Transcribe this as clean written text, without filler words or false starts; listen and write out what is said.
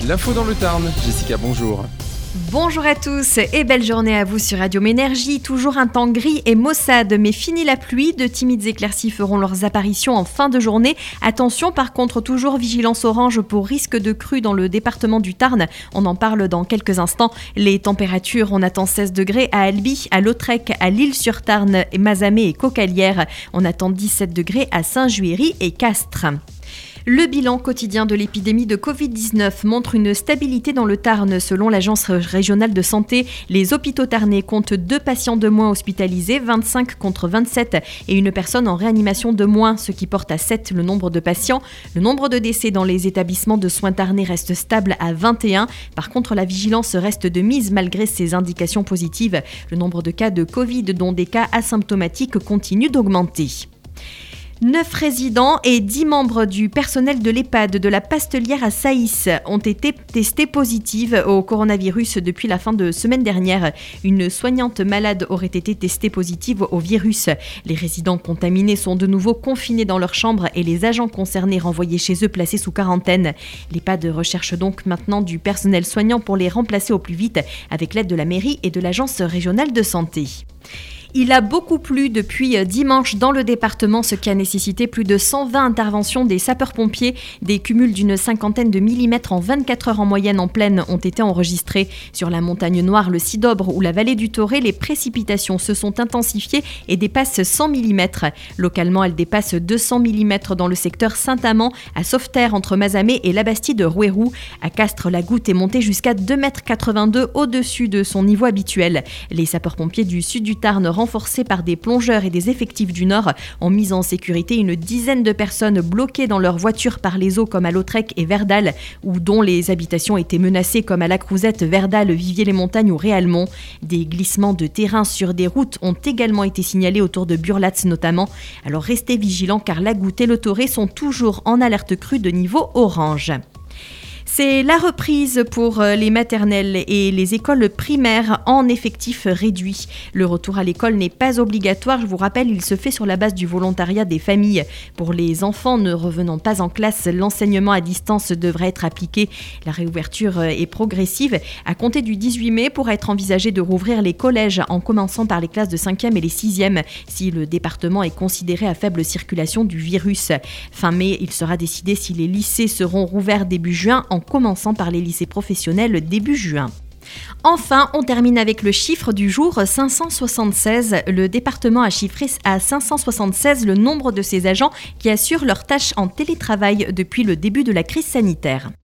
L'info dans le Tarn. Jessica, bonjour. Bonjour à tous et belle journée à vous sur Radio Ménergie. Toujours un temps gris et maussade, mais fini la pluie. De timides éclaircies feront leurs apparitions en fin de journée. Attention par contre, toujours vigilance orange pour risque de crue dans le département du Tarn. On en parle dans quelques instants. Les températures, on attend 16 degrés à Albi, à Lautrec, à l'Isle-sur-Tarn, Mazamet et Cocalière. On attend 17 degrés à Saint-Juéry et Castres. Le bilan quotidien de l'épidémie de Covid-19 montre une stabilité dans le Tarn. Selon l'Agence régionale de santé, les hôpitaux tarnais comptent 2 patients de moins hospitalisés, 25 contre 27, et une personne en réanimation de moins, ce qui porte à 7 le nombre de patients. Le nombre de décès dans les établissements de soins tarnais reste stable à 21. Par contre, la vigilance reste de mise malgré ces indications positives. Le nombre de cas de Covid, dont des cas asymptomatiques, continue d'augmenter. 9 résidents et 10 membres du personnel de l'EHPAD de la Pastelière à Saïs ont été testés positifs au coronavirus depuis la fin de semaine dernière. Une soignante malade aurait été testée positive au virus. Les résidents contaminés sont de nouveau confinés dans leur chambre et les agents concernés renvoyés chez eux placés sous quarantaine. L'EHPAD recherche donc maintenant du personnel soignant pour les remplacer au plus vite avec l'aide de la mairie et de l'Agence régionale de santé. Il a beaucoup plu depuis dimanche dans le département, ce qui a nécessité plus de 120 interventions des sapeurs-pompiers. Des cumuls d'une cinquantaine de millimètres en 24 heures en moyenne en plaine ont été enregistrés. Sur la montagne Noire, le Cidobre ou la vallée du Toré, les précipitations se sont intensifiées et dépassent 100 mm. Localement, elles dépassent 200 mm dans le secteur Saint-Amand, à Sauveterre entre Mazamet et Labastide de Rouerou. À Castres, la goutte est montée jusqu'à 2,82 m au-dessus de son niveau habituel. Les sapeurs-pompiers du sud du Tarn, renforcés par des plongeurs et des effectifs du Nord, ont mis en sécurité une dizaine de personnes bloquées dans leurs voitures par les eaux comme à Lautrec et Verdal, ou dont les habitations étaient menacées comme à La Crouzette, Verdal, Viviers-les-Montagnes ou Réalmont. Des glissements de terrain sur des routes ont également été signalés autour de Burlatz notamment. Alors restez vigilants car la Goutte et le Toré sont toujours en alerte crue de niveau orange. C'est la reprise pour les maternelles et les écoles primaires en effectif réduit. Le retour à l'école n'est pas obligatoire. Je vous rappelle, il se fait sur la base du volontariat des familles. Pour les enfants ne revenant pas en classe, l'enseignement à distance devrait être appliqué. La réouverture est progressive. À compter du 18 mai, pourra être envisagé de rouvrir les collèges en commençant par les classes de 5e et les 6e si le département est considéré à faible circulation du virus. Fin mai, il sera décidé si les lycées seront rouverts début juin en commençant par les lycées professionnels début juin. Enfin, on termine avec le chiffre du jour, 576. Le département a chiffré à 576 le nombre de ses agents qui assurent leurs tâches en télétravail depuis le début de la crise sanitaire.